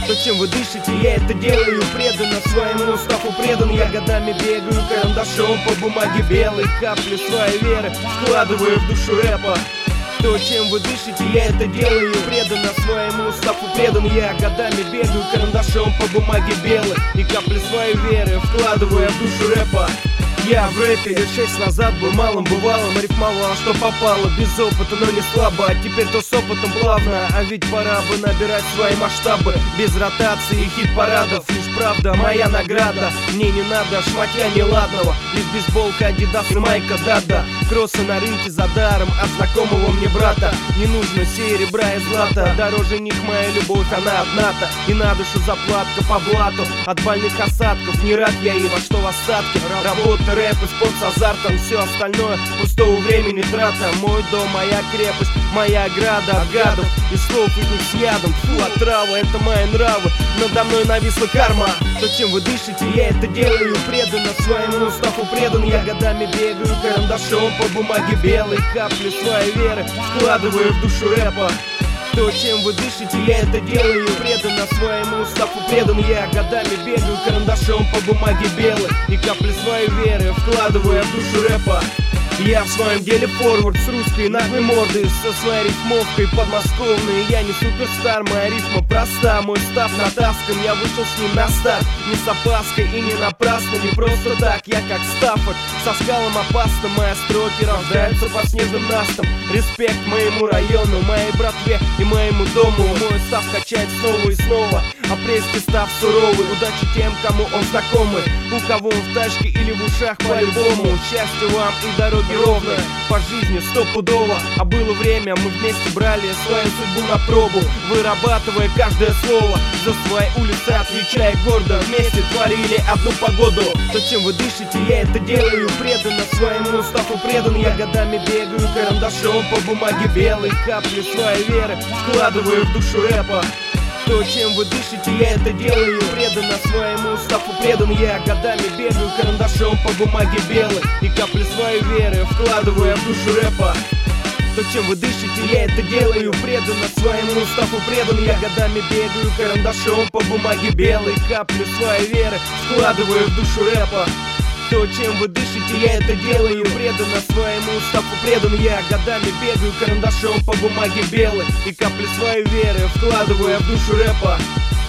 То, чем вы дышите, я это делаю преданно своему уставу предан. Я годами бегаю карандашом по бумаге белой, капли своей веры вкладываю в душу рэпа. То, чем вы дышите, я это делаю преданно своему уставу предан. Я годами бегаю карандашом по бумаге белой и капли своей веры вкладывая в душу рэпа. Я в рэпе лет 6 назад был малым бывалым, рифмовал, что попало, без опыта, но не слабо. А теперь-то с опытом плавно, а ведь пора бы набирать свои масштабы. Без ротации и хит-парадов, лишь правда моя награда. Мне не надо шматья неладного, лишь бейсболка, Адидас и майка Дада. Кроссы на рынке за даром от знакомого мне брата. Не нужно серебра и злата, дороже них моя любовь, она одна-то. И на душу заплатка по блату от больных осадков. Не рад я им, а что в остатке? Работа, рэп и спорт с азартом, все остальное пустого времени трата. Мой дом, моя крепость, моя ограда от гадов и слов их с ядом. Фу, отрава, это мои нравы, надо мной нависла карма. То, чем вы дышите, я это делаю преданно своему уставу предан. Я годами бегаю карандашом по бумаге белой, капли своей веры вкладываю в душу рэпа. То, чем вы дышите, я это делаю преданно своему уставу предан. Я годами бегаю карандашом по бумаге белой и капли своей веры вкладывая в душу рэпа. Я в своем деле форвард с русской наглой мордой, со своей рифмовкой подмосковной. Я не суперстар, моя рифма проста, мой став натаскан, я вышел с ним на старт. Не с опаской и не напрасно, не просто так, я как Стаффорд, со скалом опасно. Мои строки рождаются под снежным настом. Респект моему району, моей братве и моему дому. Мой став качает снова и снова, апрельский став суровый. Удачи тем, кому он знакомый, у кого он в тачке или в ушах по-любому. Счастья вам и дороги ровная по жизни стопудово. А было время, мы вместе брали свою судьбу на пробу, вырабатывая каждое слово за свои улицы, отвечая гордо. Вместе творили одну погоду. То, чем вы дышите, я это делаю преданно своему уставу предан. Я годами бегаю карандашом по бумаге белой, капли своей веры вкладываю в душу рэпа. То, чем вы дышите, я это делаю преданно своему уставу предан. Я годами бегаю карандашом по бумаге белой и капли своей веры вкладывая в душу рэпа. То, чем вы дышите, я это делаю преданно своему уставу предан. Я годами бегаю карандашом по бумаге белой, капли своей веры вкладываю в душу рэпа. То, чем вы дышите, я это делаю преданно своему уставу предан. Я годами бегаю карандашом по бумаге белой и капли своей веры вкладывая в душу рэпа.